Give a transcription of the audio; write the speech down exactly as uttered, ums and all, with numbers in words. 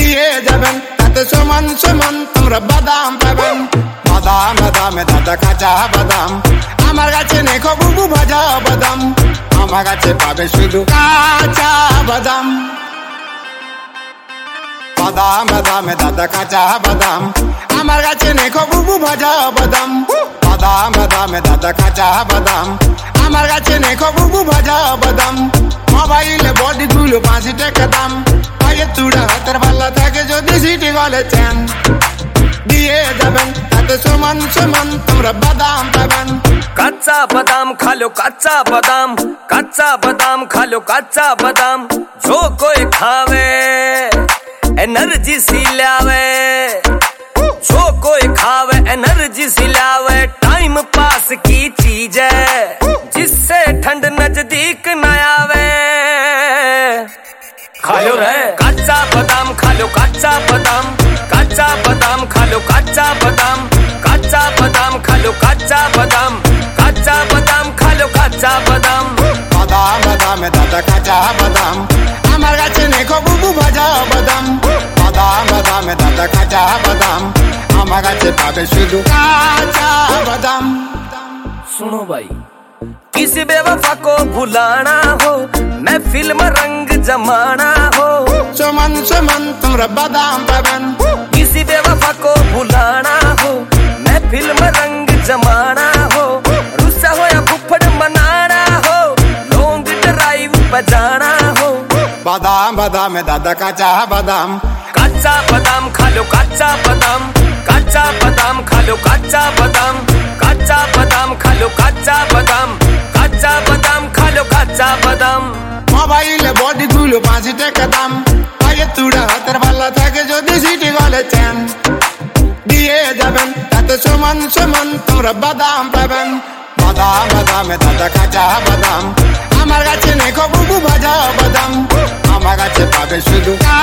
দিয়ে যাবেন তাতে সমান সমান তোমরা বাদাম পাবেন। বাদাম বাদামে দাদা কাঁচা বাদাম, আমার কাছে নেই বুবু ভাজা বাদাম, আমার কাছে পাবে শুধু কাঁচা বাদাম। বাদাম বাদামে দাদা কাঁচা বাদাম, আমার কাছে নেই বুবু ভাজা বাদাম। বাদাম বাদামে দাদা কাঁচা বাদাম, আমার কাছে নেই বুবু ভাজা বাদাম। মোবাইলে বডি গুলো পাঁচ টাকা দাম, পায়ে চূড়া হাতের ভাল্লা থাকে যদি সিটি গলে চেন। দিয়ে যাবেন তাতে সমান সমান তোমরা বাদাম পাবেন। कच्चा बादाम खा लो कच्चा बादाम, कच्चा बादाम खा लो कच्चा बादाम। जो कोई खावे एनर्जी सी लावे, जो कोई खावे एनर्जी सी लावे। टाइम पास की चीज है जिससे ठंड नजदीक न आवे। खा लो रे कच्चा बादाम, खा लो कच्चा बादाम, कच्चा बादाम खा लो कच्चा बादाम, कच्चा बादाम खा लो कच्चा बादाम, कच्चा बादाम खा लो कच्चा बादाम। বাদাম বাদামে দাদা কাঁচা বাদাম, আমার কাছে নেই বুবু ভাজা বাদাম। বাদাম বাদামে দাদা কাঁচা বাদাম, আমার কাছে পাবে শুধু কাঁচা বাদাম। सुनो भाई, किसी बेवफा को भुलाना हो, मैं फिल्म रंग जमाना हो। সমান সমান তোমরা বাদাম পাবেন। किसी बेवफा को भुलाना हो, मैं फिल्म रंग जमाना हो। रुस्सा हो या फुफड़ मनाना हो, लॉन्ग ड्राइव बजाना हो। বাদাম বাদামে দাদা কাঁচা বাদাম, कच्चा बादाम खा लो कच्चा बादाम, कच्चा बादाम खा लो कच्चा बादाम, कच्चा बादाम खा लो कच्चा बादाम, कच्चा बादाम खा लो कच्चा बादाम। মোবাইলে বডি গুলো পাঁচ টাকা দাম, পায়ে চূড়া হাতের ভাল্লা থাকে যদি সিটি গলে চেন। দিয়ে যাবেন তাতে সমান সমান তোমরা বাদাম পাবেন। বাদাম বাদামে দাদা কাঁচা বাদাম, আমার কাছে নেই বুবু ভাজা বাদাম, আমার কাছে পাবে শুধু